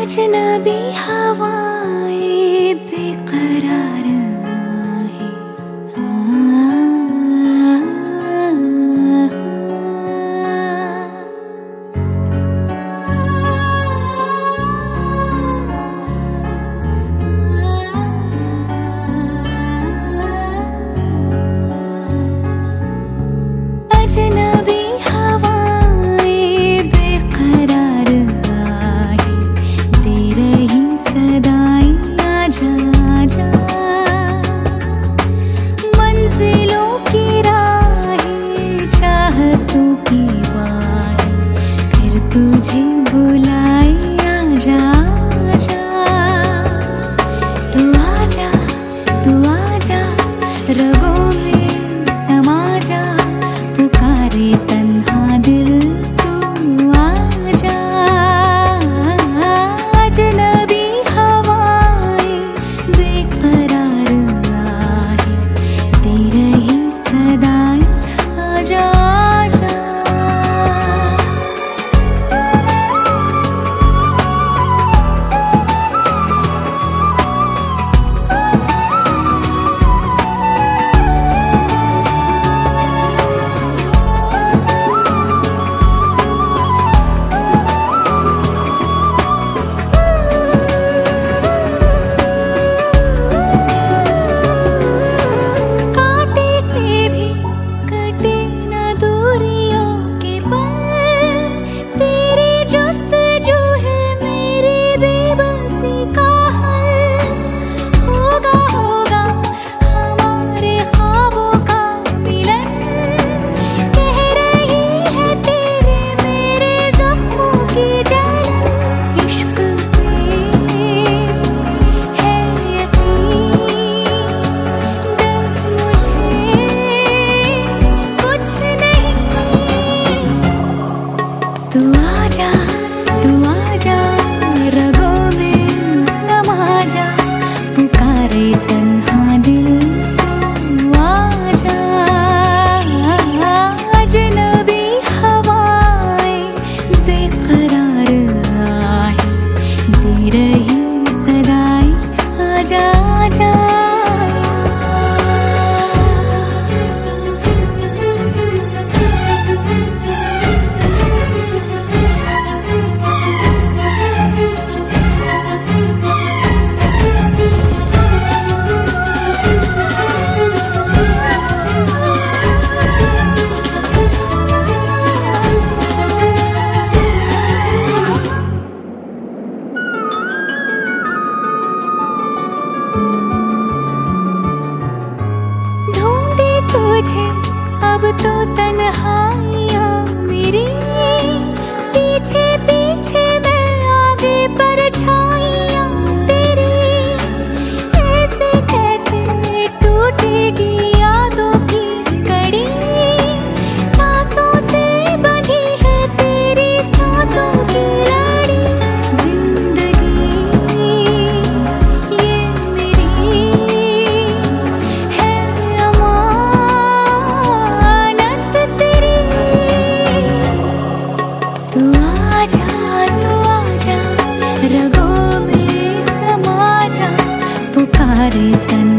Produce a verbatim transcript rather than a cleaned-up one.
अजनबी हवाएं बेकरार है। अजनबी हवाएं बेकरार आहे, दे रही सदाएं आजा आजा। मंजिलों की राहें चाहतों की बाहें फिर तुझे बुलाए आजा आजा। तू आजा तू आजा रगों में समा जा, पुकारे तन्हा दिल तू आजा। अजनबी हवाएं बेकरार आहे, दे रही सदाएं आजा आजा। तू आजा तू आजा रगों में समा जा, पुकारे तन्हा दिल तू आजा। अजनबी हवाएं बेकरार आहे, दे रही सदाएं आजा आजा। तुझे अब तो तन्हाइयाँ मेरी, पीछे पीछे मैं आगे परछाइयाँ तेरी। ऐसे कैसे टूटेगी यादों की कड़ी, सांसों से बंधी है तेरी सांसों की लड़ी। जिंदगी ये मेरी है रगों में समा जा, पुकारे तन्हा